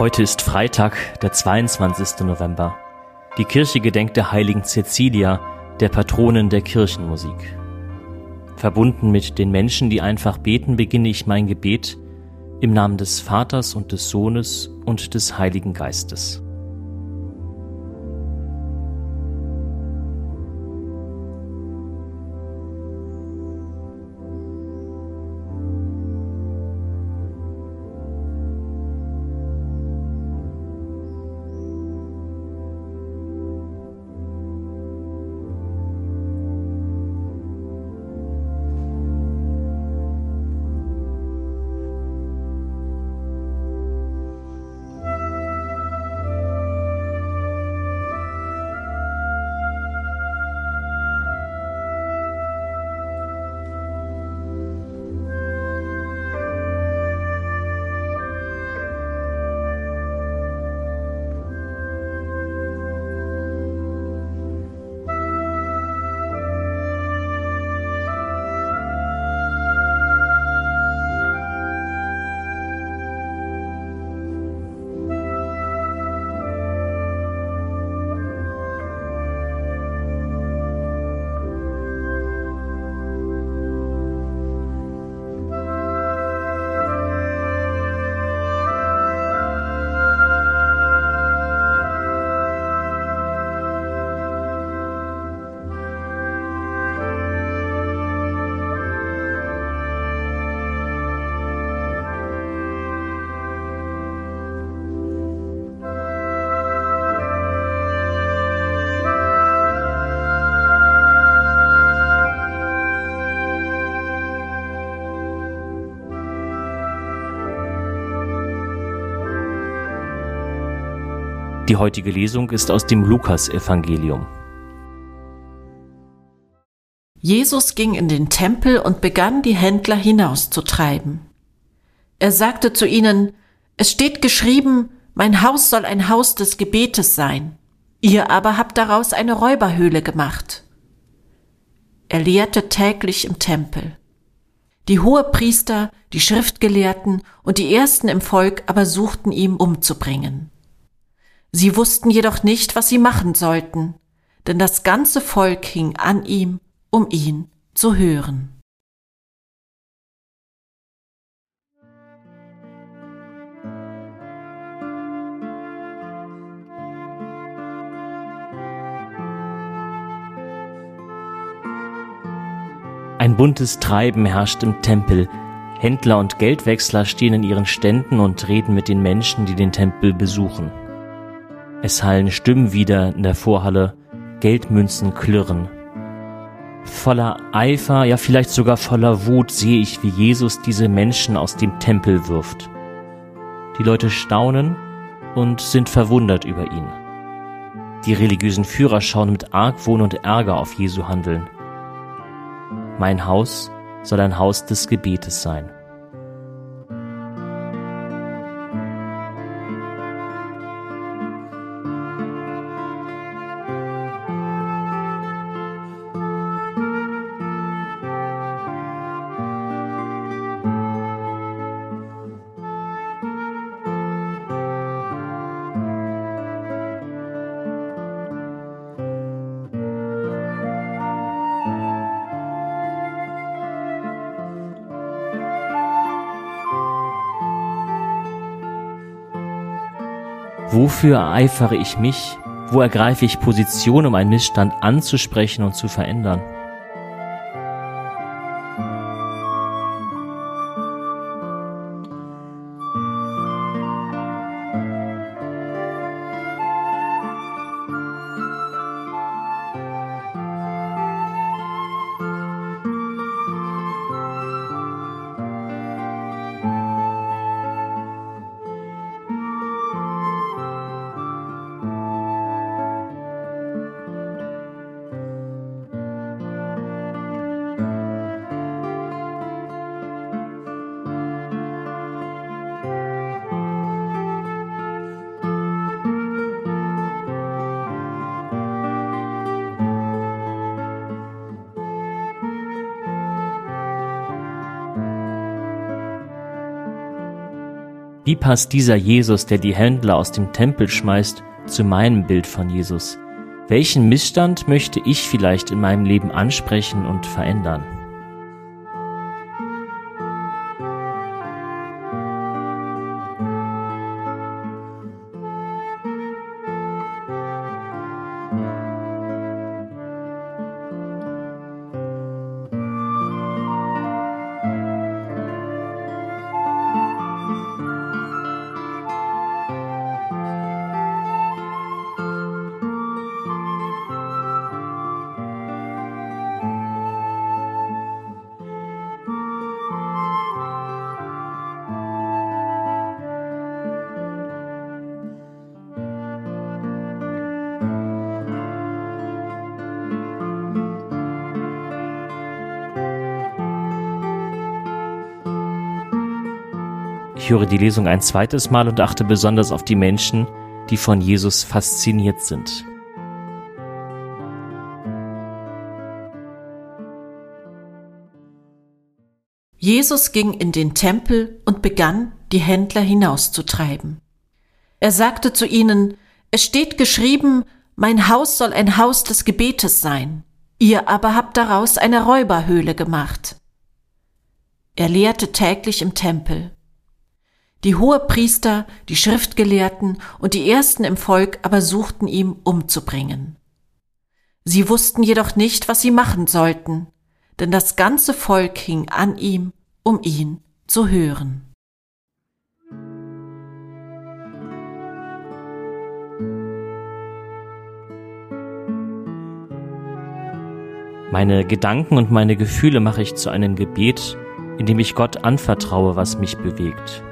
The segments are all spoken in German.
Heute ist Freitag, der 22. November. Die Kirche gedenkt der heiligen Cäcilia, der Patronin der Kirchenmusik. Verbunden mit den Menschen, die einfach beten, beginne ich mein Gebet im Namen des Vaters und des Sohnes und des Heiligen Geistes. Die heutige Lesung ist aus dem Lukas-Evangelium. Jesus ging in den Tempel und begann, die Händler hinauszutreiben. Er sagte zu ihnen: Es steht geschrieben, mein Haus soll ein Haus des Gebetes sein. Ihr aber habt daraus eine Räuberhöhle gemacht. Er lehrte täglich im Tempel. Die Hohepriester, die Schriftgelehrten und die Ersten im Volk aber suchten ihn umzubringen. Sie wussten jedoch nicht, was sie machen sollten, denn das ganze Volk hing an ihm, um ihn zu hören. Ein buntes Treiben herrscht im Tempel. Händler und Geldwechsler stehen in ihren Ständen und reden mit den Menschen, die den Tempel besuchen. Es hallen Stimmen wieder in der Vorhalle, Geldmünzen klirren. Voller Eifer, ja vielleicht sogar voller Wut sehe ich, wie Jesus diese Menschen aus dem Tempel wirft. Die Leute staunen und sind verwundert über ihn. Die religiösen Führer schauen mit Argwohn und Ärger auf Jesu Handeln. Mein Haus soll ein Haus des Gebetes sein. Wofür ereifere ich mich? Wo ergreife ich Position, um einen Missstand anzusprechen und zu verändern? Wie passt dieser Jesus, der die Händler aus dem Tempel schmeißt, zu meinem Bild von Jesus? Welchen Missstand möchte ich vielleicht in meinem Leben ansprechen und verändern? Ich höre die Lesung ein zweites Mal und achte besonders auf die Menschen, die von Jesus fasziniert sind. Jesus ging in den Tempel und begann, die Händler hinauszutreiben. Er sagte zu ihnen, es steht geschrieben, mein Haus soll ein Haus des Gebetes sein. Ihr aber habt daraus eine Räuberhöhle gemacht. Er lehrte täglich im Tempel. Die Hohepriester, die Schriftgelehrten und die Ersten im Volk aber suchten ihn umzubringen. Sie wussten jedoch nicht, was sie machen sollten, denn das ganze Volk hing an ihm, um ihn zu hören. Meine Gedanken und meine Gefühle mache ich zu einem Gebet, in dem ich Gott anvertraue, was mich bewegt.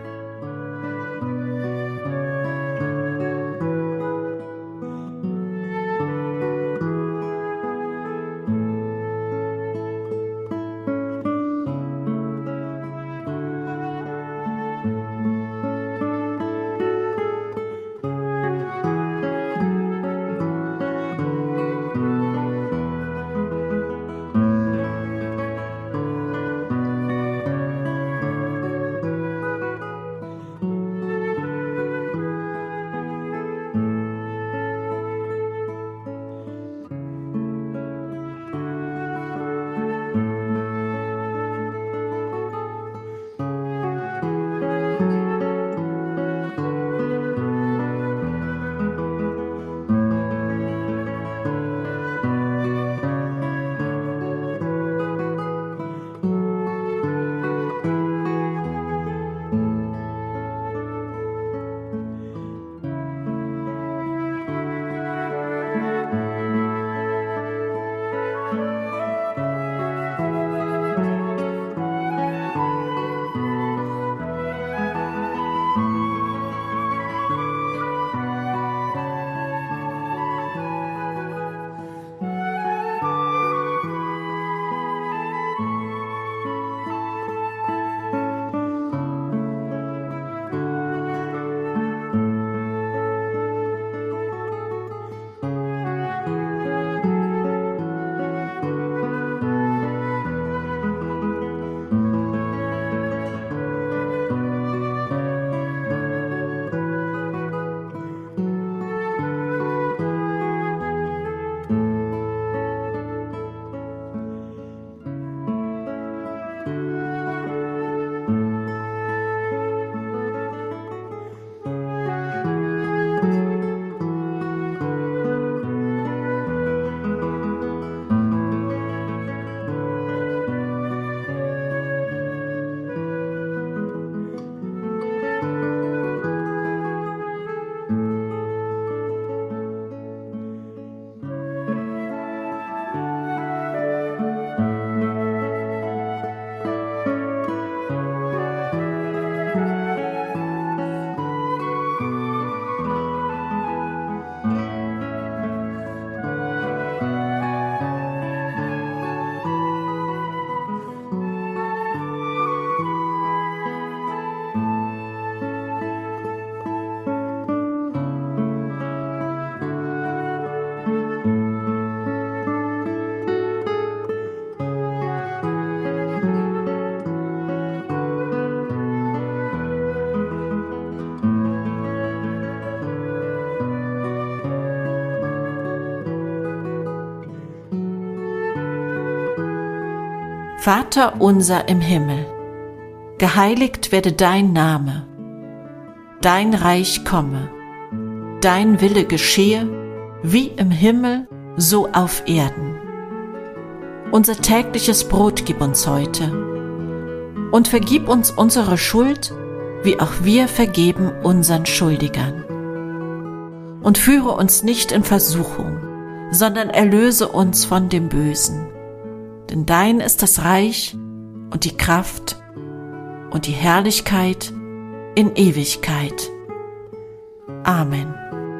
Vater unser im Himmel, geheiligt werde dein Name, dein Reich komme, dein Wille geschehe, wie im Himmel, so auf Erden. Unser tägliches Brot gib uns heute und vergib uns unsere Schuld, wie auch wir vergeben unseren Schuldigern. Und führe uns nicht in Versuchung, sondern erlöse uns von dem Bösen. Denn dein ist das Reich und die Kraft und die Herrlichkeit in Ewigkeit. Amen.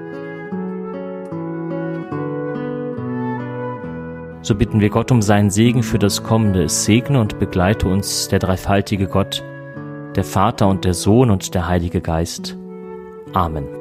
So bitten wir Gott um seinen Segen für das Kommende. Es segne und begleite uns der dreifaltige Gott, der Vater und der Sohn und der Heilige Geist. Amen.